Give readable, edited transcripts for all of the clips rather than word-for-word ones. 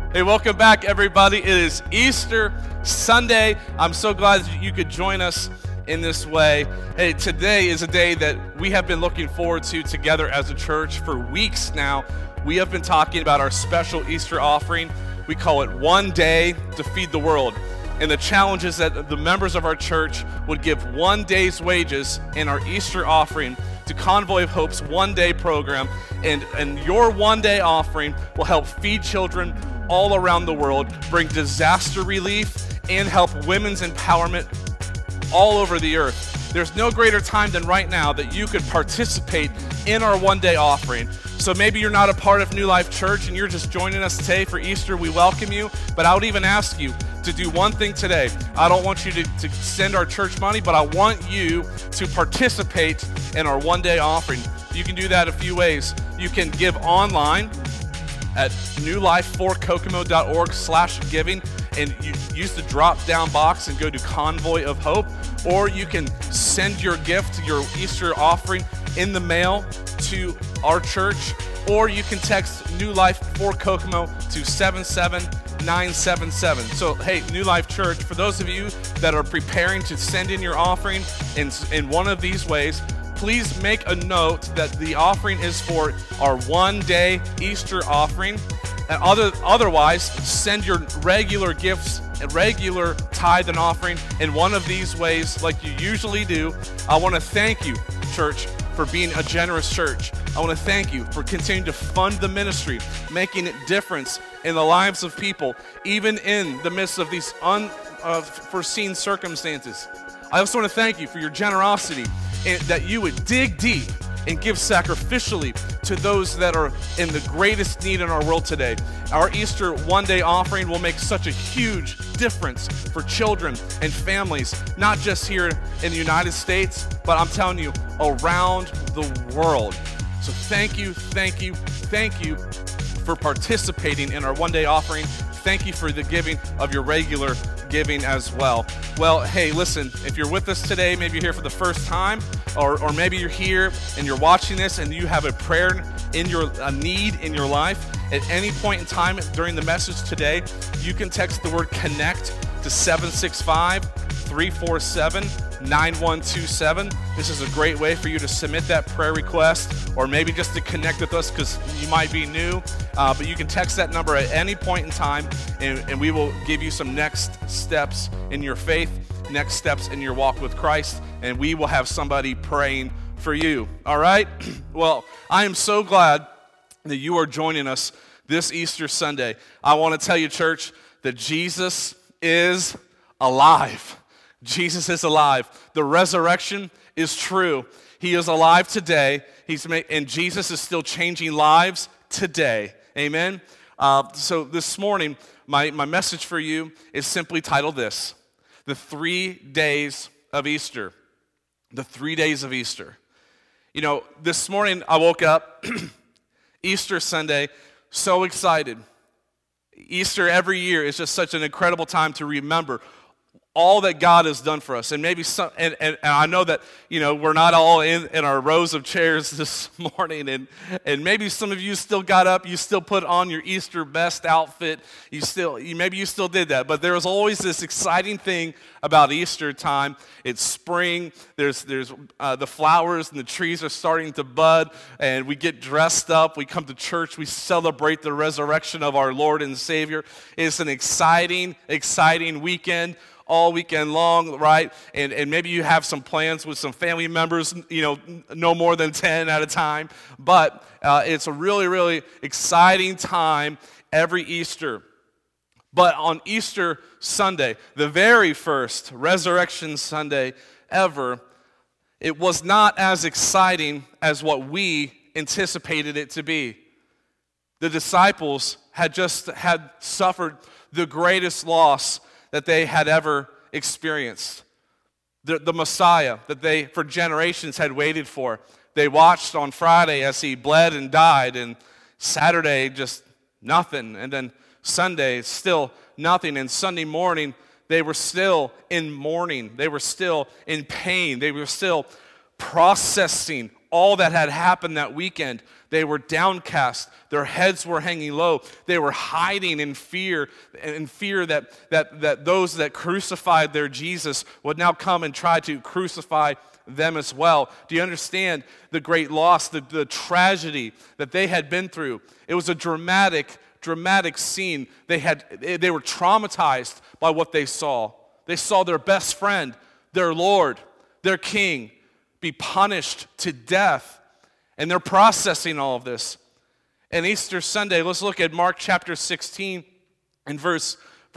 Hey, welcome back, everybody. It is Easter Sunday. I'm so glad that you could join us in this way. Hey, today is a day that we have been looking forward to together as a church for weeks now. We have been talking about our special Easter offering. We call it One Day to Feed the World. And the challenge is that the members of our church would give one day's wages in our Easter offering to Convoy of Hope's One Day program. And your one day offering will help feed children all around the world, bring disaster relief, and help women's empowerment all over the earth. There's no greater time than right now that you could participate in our one day offering. So maybe you're not a part of New Life Church and you're just joining us today for Easter. We welcome you, but I would even ask you to do one thing today. I don't want you to send our church money, but I want you to participate in our one day offering. You can do that a few ways. You can give online at newlife4kokomo.org/giving, and you use the drop-down box and go to Convoy of Hope, or you can send your gift, your Easter offering, in the mail to our church, or you can text New Life for Kokomo to 77977. So, hey, New Life Church, for those of you that are preparing to send in your offering in one of these ways, please make a note that the offering is for our one-day Easter offering. And otherwise, send your regular gifts and regular tithe and offering in one of these ways like you usually do. I want to thank you, church, for being a generous church. I want to thank you for continuing to fund the ministry, making a difference in the lives of people, even in the midst of these unforeseen circumstances. I also want to thank you for your generosity, and that you would dig deep and give sacrificially to those that are in the greatest need in our world today. Our Easter one-day offering will make such a huge difference for children and families, not just here in the United States, but I'm telling you, around the world. So thank you for participating in our one-day offering. Thank you for the giving of your regular giving as well. Well, hey, listen, if you're with us today, maybe you're here for the first time, or maybe you're here and you're watching this and you have a prayer a need in your life, at any point in time during the message today, you can text the word CONNECT to 765-347-9127. This is a great way for you to submit that prayer request, or maybe just to connect with us because you might be new. But you can text that number at any point in time, and we will give you some next steps in your faith, next steps in your walk with Christ, and we will have somebody praying for you. All right? Well, I am so glad that you are joining us this Easter Sunday. I want to tell you, church, that Jesus is alive. Jesus is alive. The resurrection is true. He is alive today. And Jesus is still changing lives today. Amen? So this morning, my message for you is simply titled this: The 3 Days of Easter. The 3 days of Easter. You know, this morning I woke up, Easter Sunday, so excited. Easter every year is just such an incredible time to remember all that God has done for us. And maybe some, and I know that, you know, we're not all in our rows of chairs this morning, and maybe some of you still got up, you still put on your Easter best outfit, maybe you still did that, but there's always this exciting thing about Easter time. It's spring, there's the flowers and the trees are starting to bud, and we get dressed up, we come to church, we celebrate the resurrection of our Lord and Savior. It's an exciting weekend, all weekend long, right? And maybe you have some plans with some family members, you know, no more than 10 at a time. But it's a really, really exciting time every Easter. But on Easter Sunday, the very first Resurrection Sunday ever, it was not as exciting as what we anticipated it to be. The disciples had suffered the greatest loss that they had ever experienced. The Messiah that they, for generations, had waited for. They watched on Friday as he bled and died, and Saturday, just nothing. And then Sunday, still nothing. And Sunday morning, they were still in mourning. They were still in pain. They were still processing all that had happened that weekend. They were downcast. Their heads were hanging low. They were hiding in fear that those that crucified their Jesus would now come and try to crucify them as well. Do you understand the great loss, the tragedy that they had been through? It was a dramatic scene. They were traumatized by what they saw. They saw their best friend, their Lord, their King, be punished to death. And they're processing all of this. And Easter Sunday, let's look at Mark chapter 16 and verse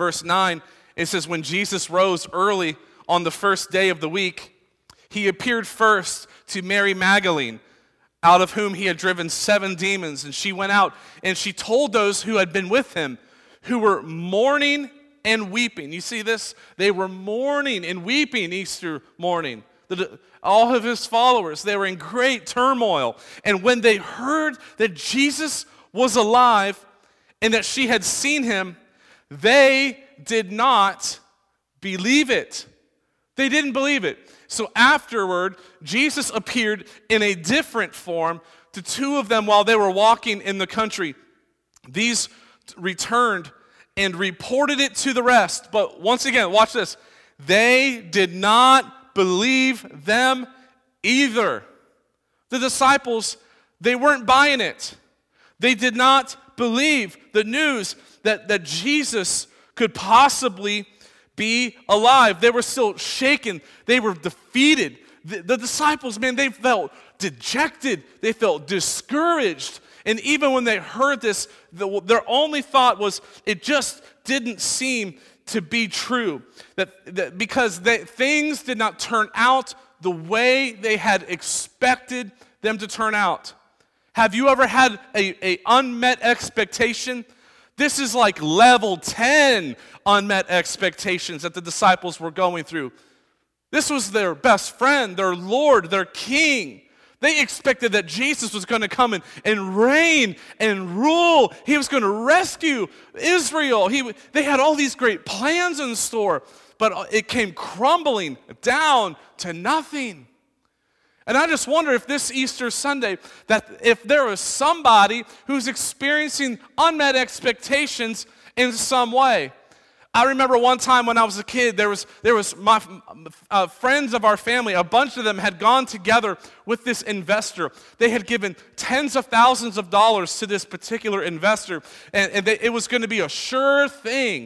9. It says, when Jesus rose early on the first day of the week, he appeared first to Mary Magdalene, out of whom he had driven 7 demons. And she went out and she told those who had been with him, who were mourning and weeping. You see this? They were mourning and weeping Easter morning. All of his followers, they were in great turmoil. And when they heard that Jesus was alive and that she had seen him, they did not believe it. They didn't believe it. So afterward, Jesus appeared in a different form to 2 of them while they were walking in the country. These returned and reported it to the rest. But once again, watch this. They did not believe them either. The disciples, they weren't buying it. They did not believe the news that Jesus could possibly be alive. They were still shaken. They were defeated. The disciples, man, they felt dejected. They felt discouraged. And even when they heard this, their only thought was, it just didn't seem to be true. Because things did not turn out the way they had expected them to turn out. Have you ever had a unmet expectation? This is like level 10 unmet expectations that the disciples were going through. This was their best friend, their Lord, their King. They expected that Jesus was going to come and reign and rule. He was going to rescue Israel. They had all these great plans in store, but it came crumbling down to nothing. And I just wonder if this Easter Sunday, that if there was somebody who's experiencing unmet expectations in some way. I remember one time when I was a kid, there was my friends of our family, a bunch of them had gone together with this investor. They had given tens of thousands of dollars to this particular investor, and it was going to be a sure thing.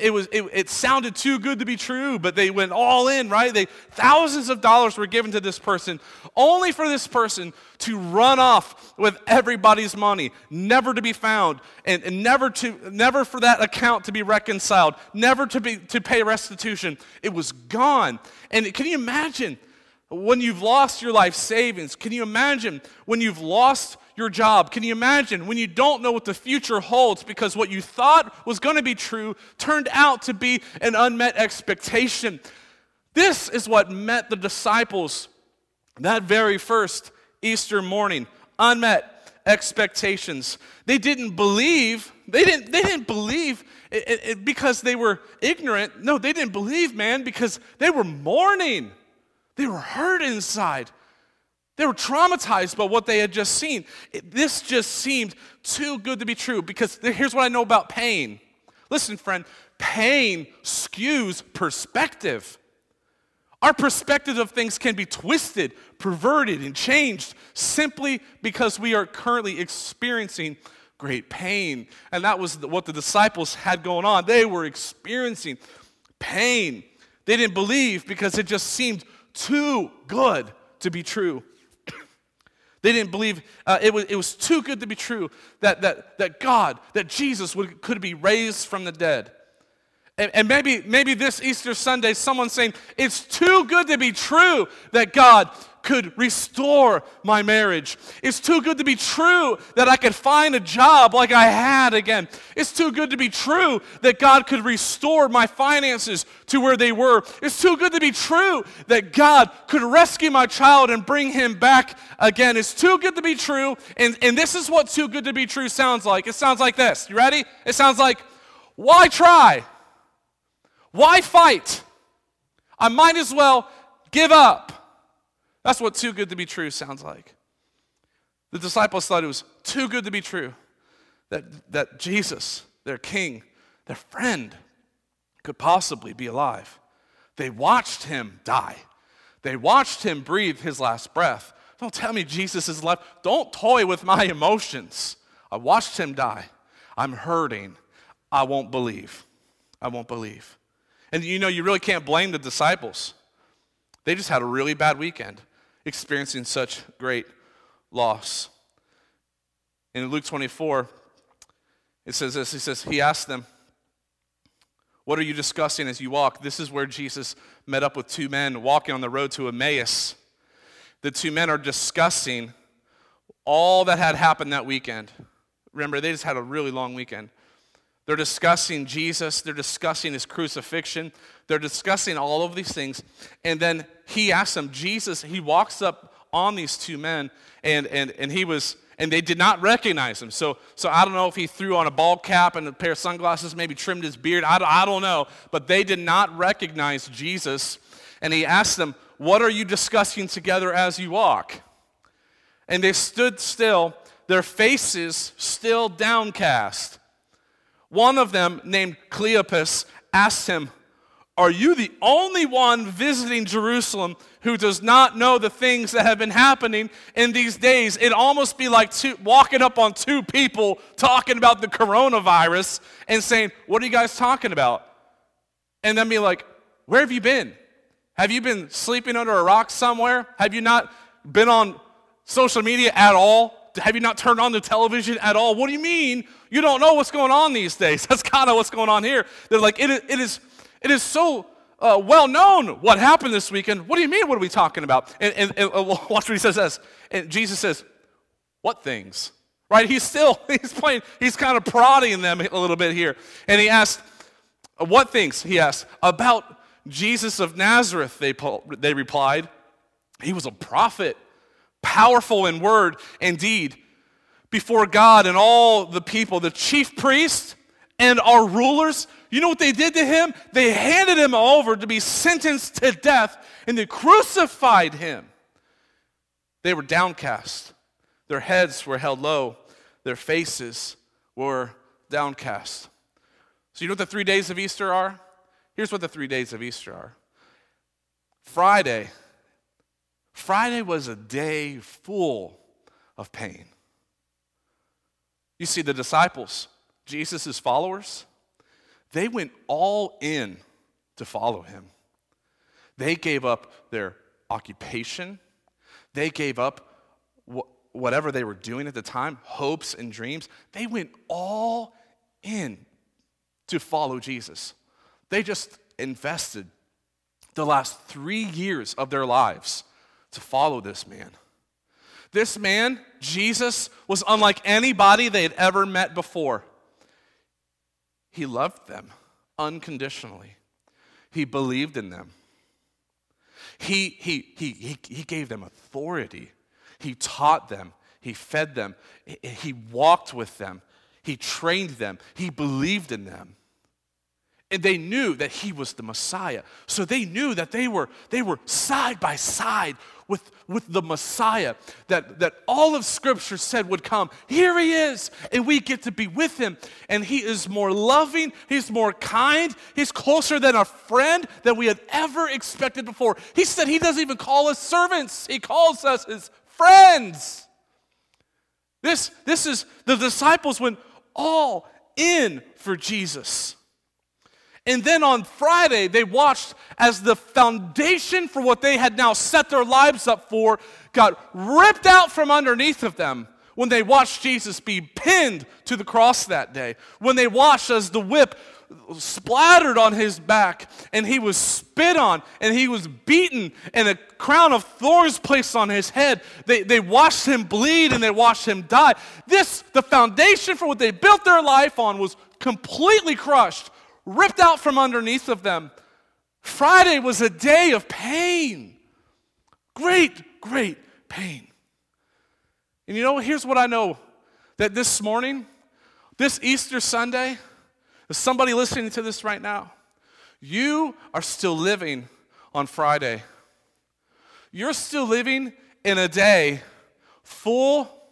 It sounded too good to be true, but they went all in, right? Thousands of dollars were given to this person, only for this person to run off with everybody's money, never to be found, and never for that account to be reconciled, never to pay restitution. It was gone. And can you imagine when you've lost your life savings? Can you imagine when you've lost your job? Can you imagine when you don't know what the future holds because what you thought was going to be true turned out to be an unmet expectation? This is what met the disciples that very first Easter morning. Unmet expectations. They didn't believe. They didn't believe it because they were ignorant. No, they didn't believe, man, because they were mourning. They were hurt inside. They were traumatized by what they had just seen. This just seemed too good to be true, because here's what I know about pain. Listen, friend, pain skews perspective. Our perspective of things can be twisted, perverted, and changed simply because we are currently experiencing great pain. And that was what the disciples had going on. They were experiencing pain. They didn't believe because it just seemed too good to be true. They didn't believe it was too good to be true that God, that Jesus could be raised from the dead. And maybe this Easter Sunday, someone's saying, it's too good to be true that God could restore my marriage. It's too good to be true that I could find a job like I had again. It's too good to be true that God could restore my finances to where they were. It's too good to be true that God could rescue my child and bring him back again. It's too good to be true, and this is what too good to be true sounds like. It sounds like this. You ready? It sounds like, why try? Why fight? I might as well give up. That's what too good to be true sounds like. The disciples thought it was too good to be true that Jesus, their king, their friend, could possibly be alive. They watched him die. They watched him breathe his last breath. Don't tell me Jesus is alive. Don't toy with my emotions. I watched him die. I'm hurting. I won't believe. I won't believe. And you really can't blame the disciples. They just had a really bad weekend experiencing such great loss. In Luke 24, it says this. He asked them, "What are you discussing as you walk?" This is where Jesus met up with two men walking on the road to Emmaus. The two men are discussing all that had happened that weekend. Remember, they just had a really long weekend. They're discussing Jesus. They're discussing his crucifixion. They're discussing all of these things. And then he asks them, he walks up on these two men, and they did not recognize him. So I don't know if he threw on a bald cap and a pair of sunglasses, maybe trimmed his beard. I don't know. But they did not recognize Jesus. And he asked them, "What are you discussing together as you walk?" And they stood still, their faces still downcast. One of them, named Cleopas, asked him, "Are you the only one visiting Jerusalem who does not know the things that have been happening in these days?" It'd almost be like walking up on two people talking about the coronavirus and saying, "What are you guys talking about?" And then be like, "Where have you been? Have you been sleeping under a rock somewhere? Have you not been on social media at all? Have you not turned on the television at all? What do you mean you don't know what's going on these days?" That's kind of what's going on here. They're like, it is so well known what happened this weekend. What do you mean? What are we talking about? And watch what he says. And Jesus says, "What things?" Right? He's kind of prodding them a little bit here. And he asked, "What things?" He asked. "About Jesus of Nazareth," they replied. "He was a prophet, powerful in word and deed before God and all the people, the chief priests and our rulers." You know what they did to him? They handed him over to be sentenced to death, and they crucified him. They were downcast. Their heads were held low. Their faces were downcast. So you know what the 3 days of Easter are? Here's what the 3 days of Easter are. Friday was a day full of pain. You see, the disciples, Jesus' followers, they went all in to follow him. They gave up their occupation. They gave up whatever they were doing at the time, hopes and dreams. They went all in to follow Jesus. They just invested the last 3 years of their lives to follow this man. This man, Jesus, was unlike anybody they had ever met before. He loved them unconditionally. He believed in them. He gave them authority. He taught them. He fed them. He walked with them. He trained them. He believed in them. And they knew that he was the Messiah. So they knew that they were side by side with the Messiah that all of Scripture said would come. Here he is, and we get to be with him. And he is more loving, he's more kind, he's closer than a friend than we had ever expected before. He said he doesn't even call us servants, he calls us his friends. This is, the disciples went all in for Jesus. And then on Friday, they watched as the foundation for what they had now set their lives up for got ripped out from underneath of them when they watched Jesus be pinned to the cross that day. When they watched as the whip splattered on his back and he was spit on and he was beaten and a crown of thorns placed on his head. They watched him bleed and they watched him die. The foundation for what they built their life on was completely crushed, ripped out from underneath of them. Friday was a day of pain. Great pain. And you know, here's what I know. That this morning, this Easter Sunday, there's somebody listening to this right now. You are still living on Friday. You're still living in a day full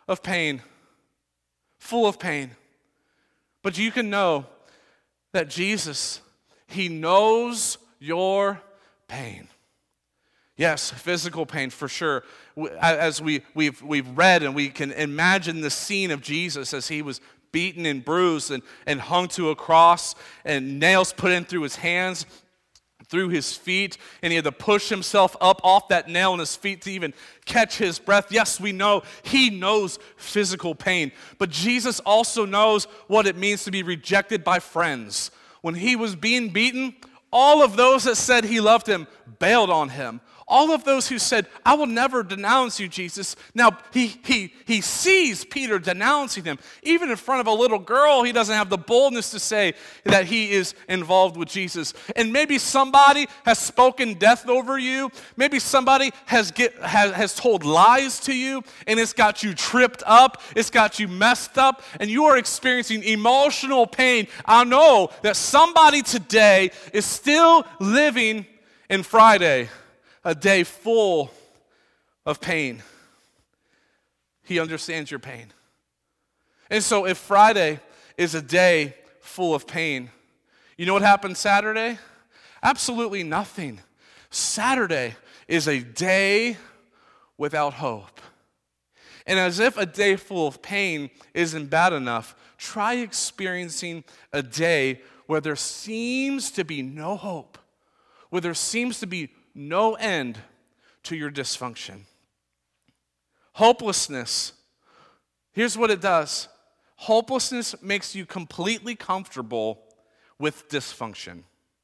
of pain, full of pain. But you can know that Jesus, he knows your pain. Yes, physical pain for sure. As we've read and we can imagine the scene of Jesus as he was beaten and bruised and hung to a cross and nails put in through his hands, through his feet, and he had to push himself up off that nail in his feet to even catch his breath. Yes, we know he knows physical pain, but Jesus also knows what it means to be rejected by friends. When he was being beaten, all of those that said he loved him bailed on him. All of those who said, I will never denounce you, Jesus. Now, he sees Peter denouncing him. Even in front of a little girl, he doesn't have the boldness to say that he is involved with Jesus. And maybe somebody has spoken death over you. Maybe somebody has told lies to you, and it's got you tripped up. It's got you messed up, and you are experiencing emotional pain. I know that somebody today is still living in Friday, a day full of pain. He understands your pain. And so if Friday is a day full of pain, you know what happened Saturday? Absolutely nothing. Saturday is a day without hope. And as if a day full of pain isn't bad enough, try experiencing a day where there seems to be no hope, where there seems to be no end to your dysfunction. Hopelessness. Here's what it does. Hopelessness makes you completely comfortable with dysfunction.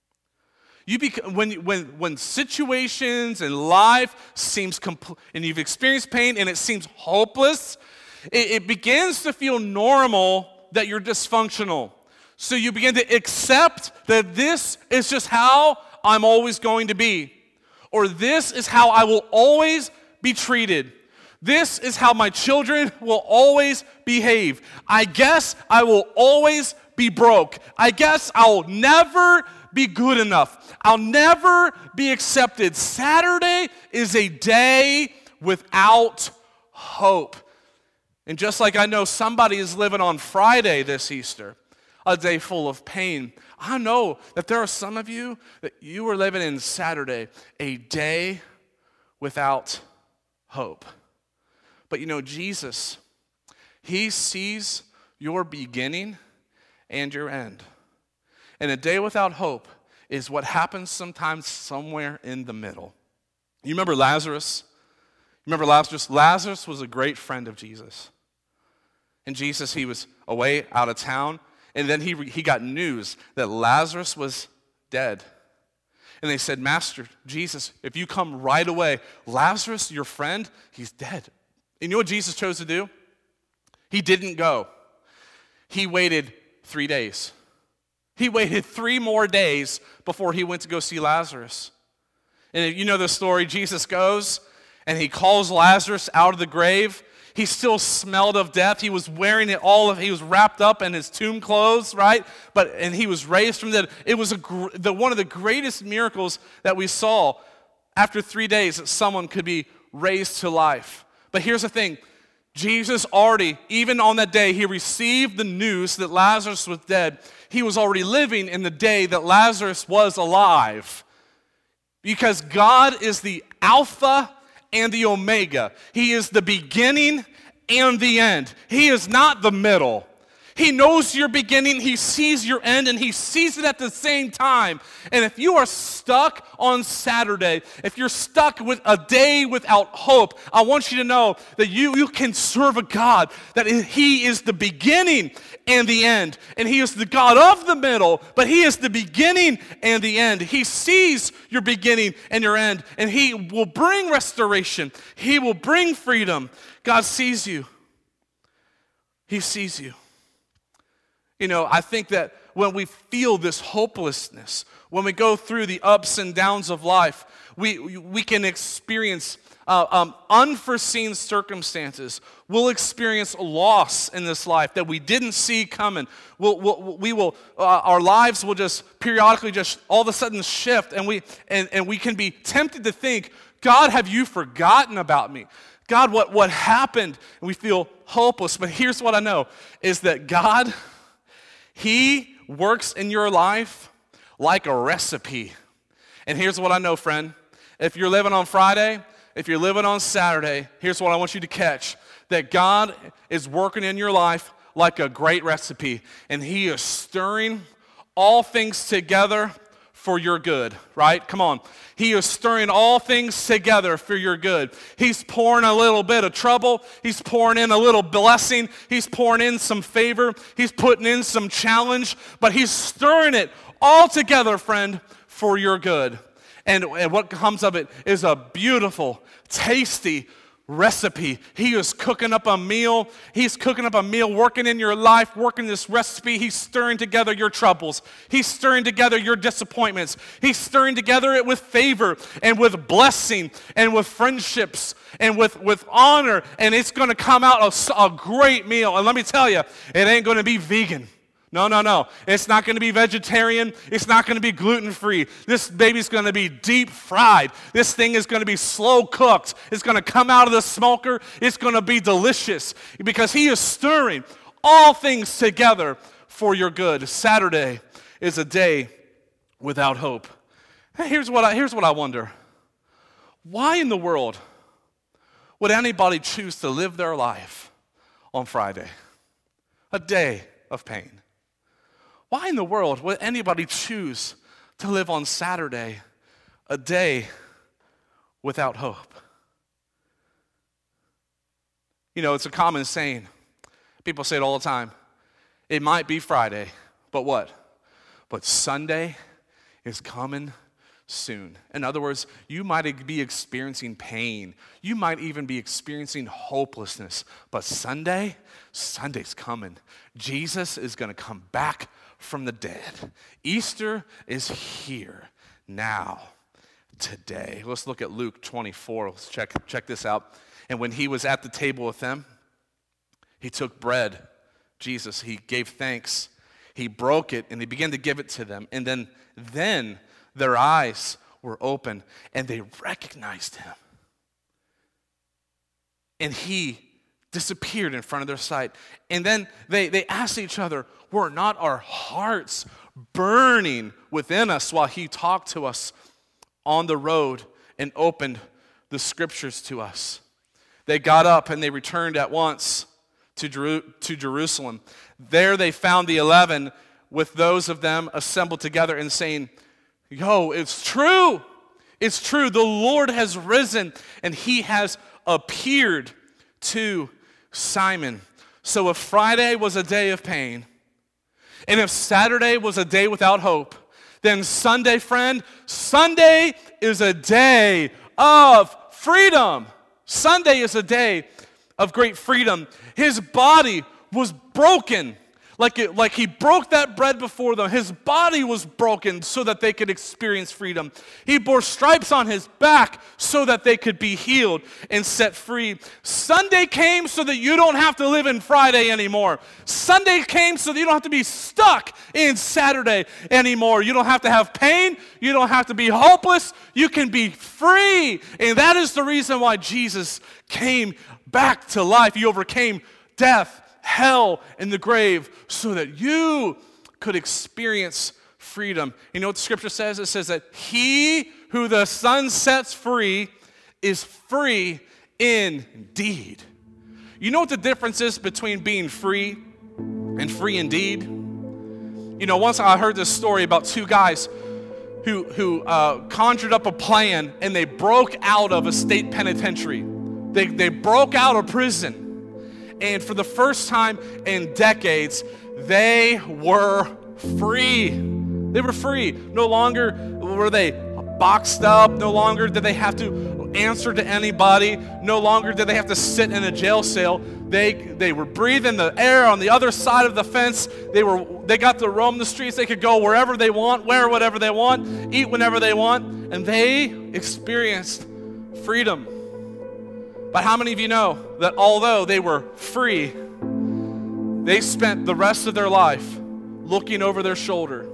When situations and life seems and you've experienced pain and it seems hopeless, it begins to feel normal that you're dysfunctional. So you begin to accept that this is just how I'm always going to be. Or this is how I will always be treated. This is how my children will always behave. I guess I will always be broke. I guess I'll never be good enough. I'll never be accepted. Saturday is a day without hope. And just like I know somebody is living on Friday this Easter, a day full of pain, I know that there are some of you that you are living in Saturday, a day without hope. But you know, Jesus, he sees your beginning and your end. And a day without hope is what happens sometimes somewhere in the middle. You remember Lazarus? Lazarus was a great friend of Jesus. And Jesus, he was away out of town. And then he got news that Lazarus was dead. And they said, Master, Jesus, if you come right away, Lazarus, your friend, he's dead. And you know what Jesus chose to do? He didn't go. He waited 3 days. He waited 3 more days before he went to go see Lazarus. And if you know the story, Jesus goes and he calls Lazarus out of the grave. He still smelled of death. He was wearing he was wrapped up in his tomb clothes, right? And he was raised from the dead. It was one of the greatest miracles that we saw after 3 days that someone could be raised to life. But here's the thing. Jesus already, even on that day, he received the news that Lazarus was dead. He was already living in the day that Lazarus was alive. Because God is the Alpha and the Omega. He is the beginning and the end. He is not the middle. He knows your beginning, he sees your end, and he sees it at the same time. And if you are stuck on Saturday, if you're stuck with a day without hope, I want you to know that you can serve a God, that he is the beginning and the end. And he is the God of the middle, but he is the beginning and the end. He sees your beginning and your end, and he will bring restoration. He will bring freedom. God sees you. He sees you. You know, I think that when we feel this hopelessness, when we go through the ups and downs of life, we can experience unforeseen circumstances. We'll experience loss in this life that we didn't see coming. Our lives will just periodically just all of a sudden shift, and we can be tempted to think, God, have you forgotten about me? God, what happened? And we feel hopeless. But here's what I know, is that God, He works in your life like a recipe. And here's what I know, friend. If you're living on Friday, if you're living on Saturday, here's what I want you to catch. That God is working in your life like a great recipe. And He is stirring all things together for your good, right? Come on. He is stirring all things together for your good. He's pouring a little bit of trouble. He's pouring in a little blessing. He's pouring in some favor. He's putting in some challenge. But He's stirring it all together, friend, for your good. And what comes of it is a beautiful, tasty recipe. He is cooking up a meal. He's cooking up a meal, working in your life, working this recipe. He's stirring together your troubles. He's stirring together your disappointments. He's stirring together it with favor and with blessing and with friendships and with honor. And it's going to come out a great meal. And let me tell you, it ain't going to be vegan. No. It's not going to be vegetarian. It's not going to be gluten-free. This baby's going to be deep fried. This thing is going to be slow cooked. It's going to come out of the smoker. It's going to be delicious because He is stirring all things together for your good. Saturday is a day without hope. Here's what I wonder. Why in the world would anybody choose to live their life on Friday? A day of pain. Why in the world would anybody choose to live on Saturday, a day without hope? You know, it's a common saying. People say it all the time. It might be Friday, but what? But Sunday is coming soon. In other words, you might be experiencing pain. You might even be experiencing hopelessness. But Sunday's coming. Jesus is going to come back from the dead. Easter is here now, today. Let's look at Luke 24. Let's check this out. And when He was at the table with them, He took bread. Jesus, He gave thanks. He broke it and He began to give it to them. And then their eyes were open and they recognized Him. And He disappeared in front of their sight. And then they asked each other, were not our hearts burning within us while He talked to us on the road and opened the Scriptures to us? They got up and they returned at once to Jerusalem. There they found the 11 with those of them assembled together and saying, "Yo, it's true. It's true. The Lord has risen and He has appeared to Simon." So if Friday was a day of pain, and if Saturday was a day without hope, then Sunday, friend, Sunday is a day of freedom. Sunday is a day of great freedom. His body was broken. Like He broke that bread before them. His body was broken so that they could experience freedom. He bore stripes on His back so that they could be healed and set free. Sunday came so that you don't have to live in Friday anymore. Sunday came so that you don't have to be stuck in Saturday anymore. You don't have to have pain. You don't have to be hopeless. You can be free. And that is the reason why Jesus came back to life. He overcame death, hell, and the grave so that you could experience freedom. You know what the Scripture says? It says that he who the Son sets free is free indeed. You know what the difference is between being free and free indeed? You know, once I heard this story about two guys who conjured up a plan and they broke out of a state penitentiary. They broke out of prison. And for the first time in decades, they were free. They were free. No longer were they boxed up. No longer did they have to answer to anybody. No longer did they have to sit in a jail cell. They were breathing the air on the other side of the fence. They got to roam the streets. They could go wherever they want, wear whatever they want, eat whenever they want. And they experienced freedom. But how many of you know that although they were free, they spent the rest of their life looking over their shoulder,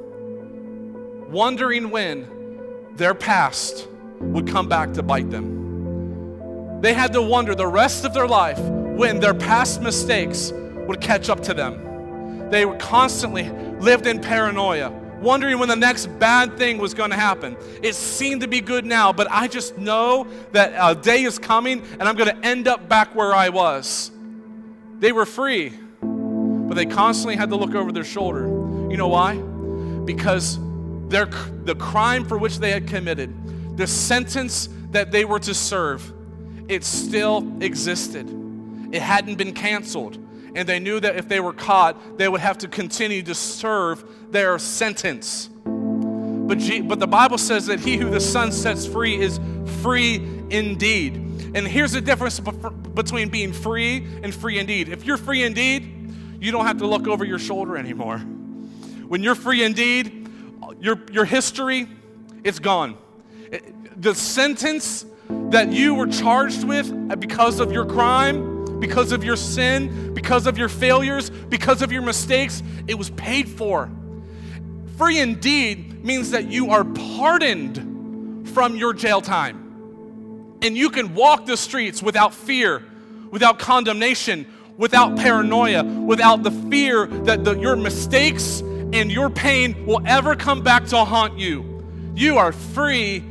wondering when their past would come back to bite them? They had to wonder the rest of their life when their past mistakes would catch up to them. They constantly lived in paranoia, wondering when the next bad thing was going to happen. It seemed to be good now, but I just know that a day is coming and I'm going to end up back where I was. They were free, but they constantly had to look over their shoulder. You know why? Because the crime for which they had committed, the sentence that they were to serve, it still existed. It hadn't been canceled. And they knew that if they were caught, they would have to continue to serve their sentence. But the Bible says that he who the Son sets free is free indeed. And here's the difference between being free and free indeed. If you're free indeed, you don't have to look over your shoulder anymore. When you're free indeed, your history, it's gone. The sentence that you were charged with because of your crime, because of your sin, because of your failures, because of your mistakes, it was paid for. Free indeed means that you are pardoned from your jail time. And you can walk the streets without fear, without condemnation, without paranoia, without the fear that your mistakes and your pain will ever come back to haunt you. You are free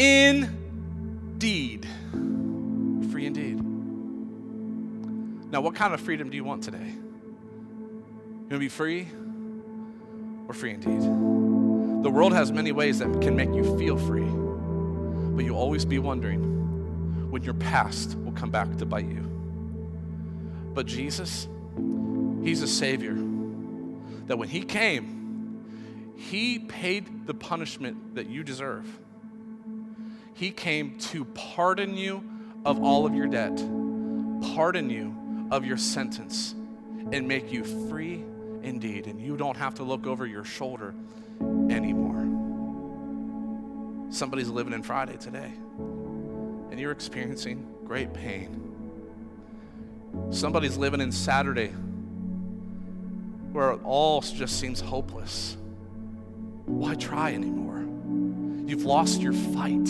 indeed. Free indeed. Now, what kind of freedom do you want today? You want to be free or free indeed? The world has many ways that can make you feel free, but you'll always be wondering when your past will come back to bite you. But Jesus, he's a Savior that when he came, he paid the punishment that you deserve. He came to pardon you of all of your debt, pardon you of your sentence, and make you free indeed. And you don't have to look over your shoulder anymore. Somebody's living in Friday today, and you're experiencing great pain. Somebody's living in Saturday where it all just seems hopeless. Why try anymore? You've lost your fight.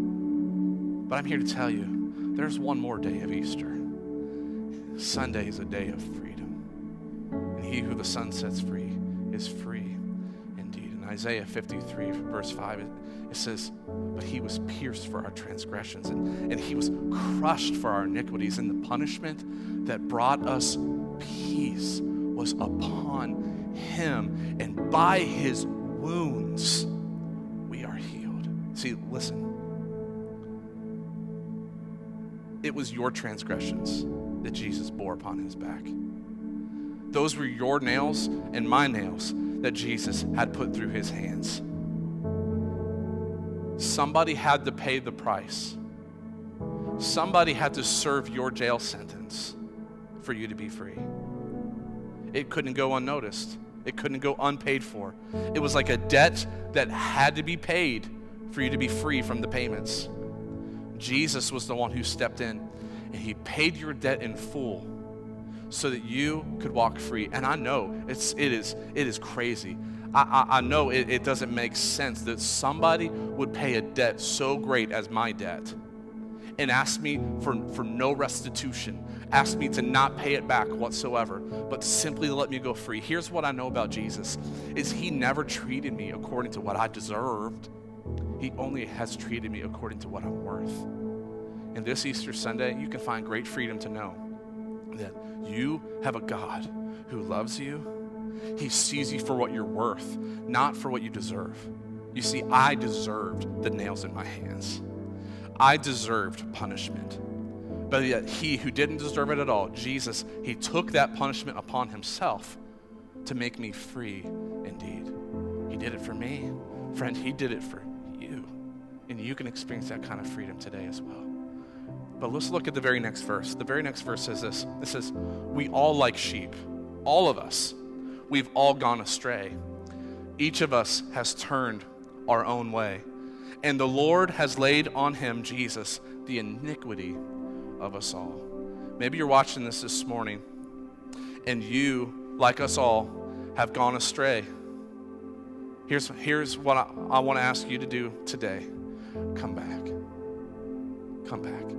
But I'm here to tell you, there's one more day of Easter. Sunday is a day of freedom. And he who the Son sets free is free indeed. In Isaiah 53, verse 5, it says, but he was pierced for our transgressions, and he was crushed for our iniquities, and the punishment that brought us peace was upon him, and by his wounds we are healed. See, listen. It was your transgressions that Jesus bore upon his back. Those were your nails and my nails that Jesus had put through his hands. Somebody had to pay the price. Somebody had to serve your jail sentence for you to be free. It couldn't go unnoticed. It couldn't go unpaid for. It was like a debt that had to be paid for you to be free from the payments. Jesus was the one who stepped in, and he paid your debt in full so that you could walk free. And I know it is crazy. I know it doesn't make sense that somebody would pay a debt so great as my debt and ask me for no restitution, ask me to not pay it back whatsoever, but simply let me go free. Here's what I know about Jesus, is he never treated me according to what I deserved. He only has treated me according to what I'm worth. And this Easter Sunday, you can find great freedom to know that you have a God who loves you. He sees you for what you're worth, not for what you deserve. You see, I deserved the nails in my hands. I deserved punishment. But yet he who didn't deserve it at all, Jesus, he took that punishment upon himself to make me free indeed. He did it for me. Friend, he did it for you. And you can experience that kind of freedom today as well. But let's look at the very next verse. The very next verse says this. It says, we all like sheep, all of us, we've all gone astray. Each of us has turned our own way. And the Lord has laid on him, Jesus, the iniquity of us all. Maybe you're watching this morning, and you, like us all, have gone astray. Here's what I want to ask you to do today. Come back. Come back.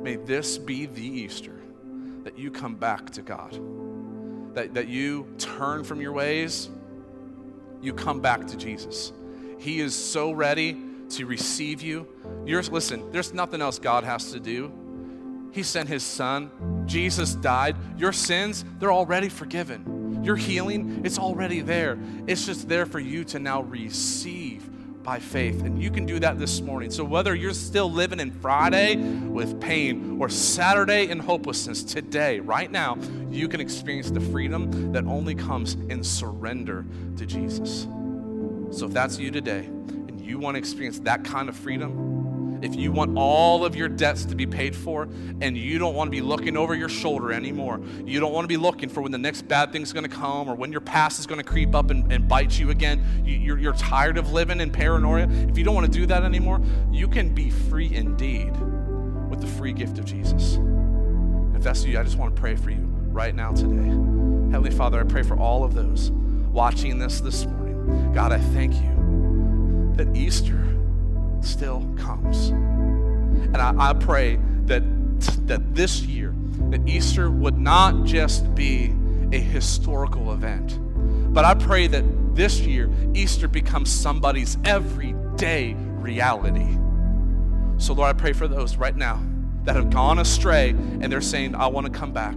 may this be the Easter that you come back to God, that you turn from your ways, you come back to Jesus. He is so ready to receive you. Listen, there's nothing else God has to do. He sent his son. Jesus died. Your sins, they're already forgiven. Your healing, it's already there. It's just there for you to now receive by faith. And you can do that this morning. So whether you're still living in Friday with pain or Saturday in hopelessness, today, right now, you can experience the freedom that only comes in surrender to Jesus. So if that's you today, and you want to experience that kind of freedom, if you want all of your debts to be paid for, and you don't want to be looking over your shoulder anymore, you don't want to be looking for when the next bad thing's going to come or when your past is going to creep up and bite you again, you're tired of living in paranoia, if you don't want to do that anymore, you can be free indeed with the free gift of Jesus. If that's you, I just want to pray for you right now today. Heavenly Father, I pray for all of those watching this morning. God, I thank you that Easter still comes. And I pray that this year, that Easter would not just be a historical event, but I pray that this year, Easter becomes somebody's everyday reality. So Lord, I pray for those right now that have gone astray and they're saying, I want to come back.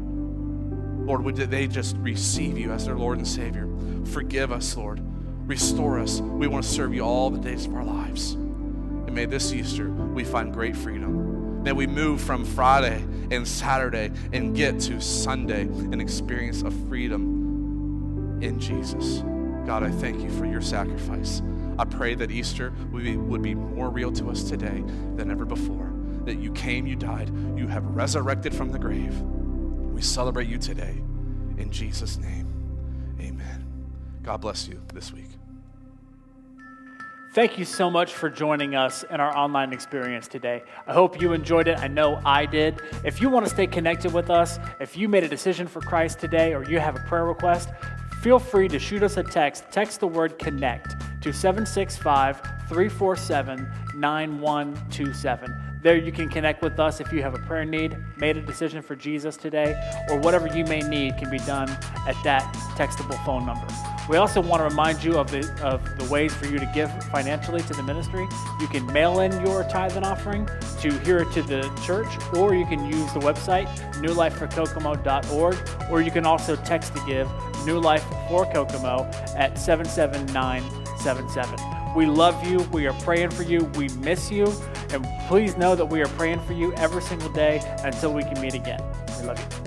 Lord, would they just receive you as their Lord and Savior? Forgive us, Lord. Restore us. We want to serve you all the days of our lives. And may this Easter we find great freedom. May we move from Friday and Saturday and get to Sunday and experience a freedom in Jesus. God, I thank you for your sacrifice. I pray that Easter would be more real to us today than ever before. That you came, you died, you have resurrected from the grave. We celebrate you today. In Jesus' name, amen. God bless you this week. Thank you so much for joining us in our online experience today. I hope you enjoyed it. I know I did. If you want to stay connected with us, if you made a decision for Christ today or you have a prayer request, feel free to shoot us a text. Text the word CONNECT to 765-347-9127. There you can connect with us if you have a prayer need, made a decision for Jesus today, or whatever you may need can be done at that textable phone number. We also want to remind you of the ways for you to give financially to the ministry. You can mail in your tithe and offering here to the church, or you can use the website, newlifeforkokomo.org, or you can also text to give New Life for Kokomo at 77977. We love you. We are praying for you. We miss you. And please know that we are praying for you every single day until we can meet again. We love you.